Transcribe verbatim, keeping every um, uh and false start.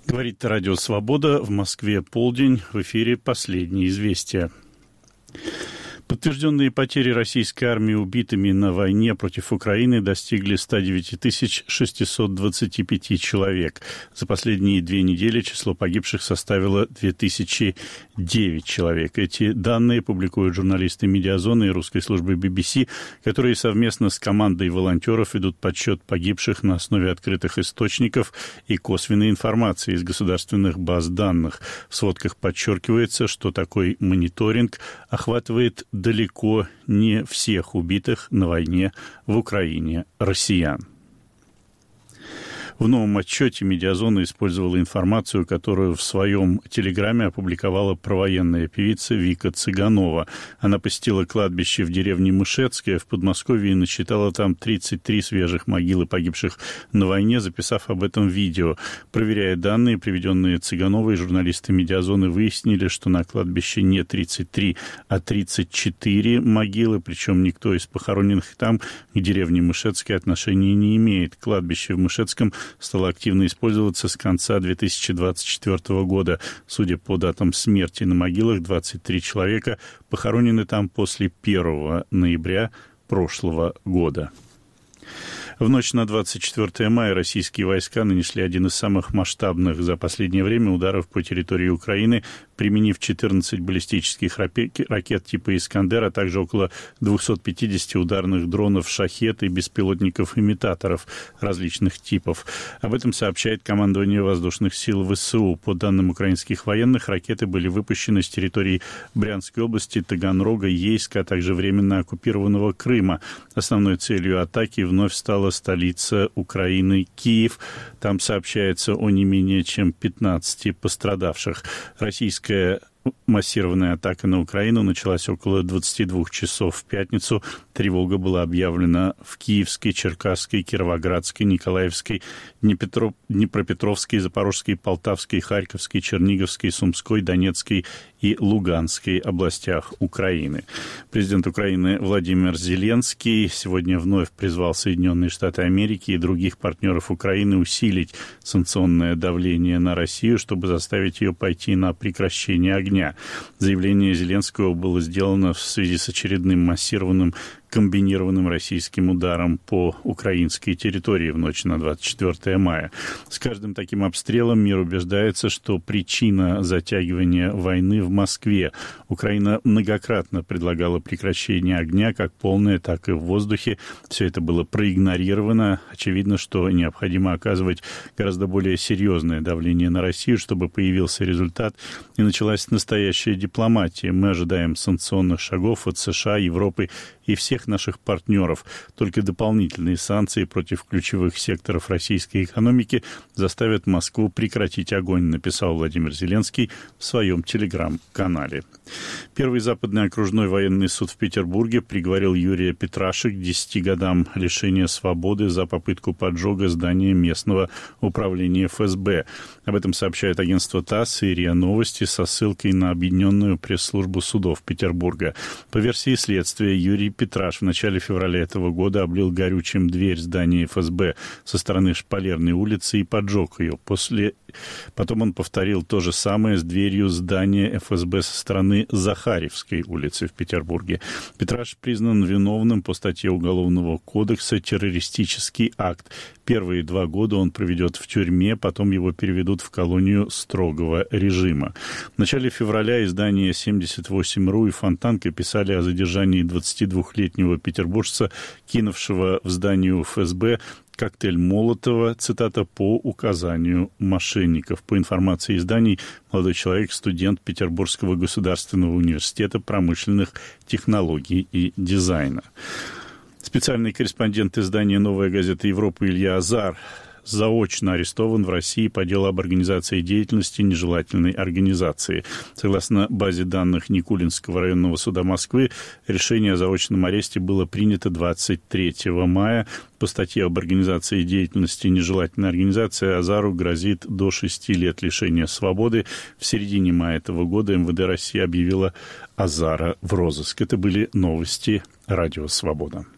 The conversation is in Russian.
Говорит Радио Свобода. В Москве полдень. В эфире последние известия. Подтвержденные потери российской армии убитыми на войне против Украины достигли ста девяти тысяч шестисот двадцати пяти человек. За последние две недели число погибших составило две тысячи девять человек. Эти данные публикуют журналисты «Медиазоны» и русской службы би би си, которые совместно с командой волонтеров ведут подсчет погибших на основе открытых источников и косвенной информации из государственных баз данных. В сводках подчеркивается, что такой мониторинг охватывает далеко не всех убитых на войне в Украине россиян. В новом отчете «Медиазона» использовала информацию, которую в своем телеграме опубликовала провоенная певица Вика Цыганова. Она посетила кладбище в деревне Мышецкое в Подмосковье и насчитала там тридцать три свежих могилы погибших на войне, записав об этом видео. Проверяя данные, приведенные Цыгановой, журналисты «Медиазоны» выяснили, что на кладбище не тридцать три, а тридцать четыре могилы, причем никто из похороненных там к деревне Мышецкое отношения не имеет. Кладбище в Мышецком стало активно использоваться с конца две тысячи двадцать четвёртого года. Судя по датам смерти на могилах, двадцать три человека похоронены там после первого ноября прошлого года. В ночь на двадцать четвёртое мая российские войска нанесли один из самых масштабных за последнее время ударов по территории Украины, применив четырнадцать баллистических ракет типа «Искандер», а также около двухсот пятидесяти ударных дронов «Шахед» и беспилотников-имитаторов различных типов. Об этом сообщает командование воздушных сил вэ эс у. По данным украинских военных, ракеты были выпущены с территории Брянской области, Таганрога, Ейска, а также временно оккупированного Крыма. Основной целью атаки вновь стала столица Украины Киев. Там сообщается о не менее чем пятнадцати пострадавших. Российская массированная атака на Украину началась около двадцати двух часов в пятницу. Тревога была объявлена в Киевской, Черкасской, Кировоградской, Николаевской, Днепетро... Днепропетровской, Запорожской, Полтавской, Харьковской, Черниговской, Сумской, Донецкой и Луганской областях Украины. Президент Украины Владимир Зеленский сегодня вновь призвал Соединенные Штаты Америки и других партнеров Украины усилить санкционное давление на Россию, чтобы заставить ее пойти на прекращение огня. Заявление Зеленского было сделано в связи с очередным массированным комбинированным российским ударом по украинской территории в ночь на двадцать четвёртое мая. С каждым таким обстрелом мир убеждается, что причина затягивания войны в Москве. Украина многократно предлагала прекращение огня, как полное, так и в воздухе. Все это было проигнорировано. Очевидно, что необходимо оказывать гораздо более серьезное давление на Россию, чтобы появился результат и началась настоящая дипломатия. Мы ожидаем санкционных шагов от США, Европы и всех наших партнеров. Только дополнительные санкции против ключевых секторов российской экономики заставят Москву прекратить огонь, написал Владимир Зеленский в своем телеграм-канале. Первый западный окружной военный суд в Петербурге приговорил Юрия Петраши к десяти годам лишения свободы за попытку поджога здания местного управления эф эс бэ. Об этом сообщает агентство ТАСС и РИА Новости со ссылкой на Объединенную пресс-службу судов Петербурга. По версии следствия, Юрий Петраш в начале февраля этого года облил горючим дверь здания эф эс бэ со стороны Шпалерной улицы и поджег ее. После... Потом он повторил то же самое с дверью здания эф эс бэ со стороны Захарьевской улицы в Петербурге. Петраш признан виновным по статье Уголовного кодекса «Террористический акт». Первые два года он проведет в тюрьме, потом его переведут в колонию строгого режима. В начале февраля издания семьдесят восемь точка ру и Фонтанка писали о задержании двадцатидвухлетнего петербуржца, кинувшего в здание эф эс бэ коктейль Молотова, цитата, по указанию мошенников. По информации изданий, молодой человек, студент Петербургского государственного университета промышленных технологий и дизайна. Специальный корреспондент издания «Новая газета Европы» Илья Азар заочно арестован в России по делу об организации деятельности нежелательной организации. Согласно базе данных Никулинского районного суда Москвы, решение о заочном аресте было принято двадцать третьего мая. По статье об организации деятельности нежелательной организации Азару грозит до шести лет лишения свободы. В середине мая этого года эм вэ дэ России объявила Азара в розыск. Это были новости Радио Свобода.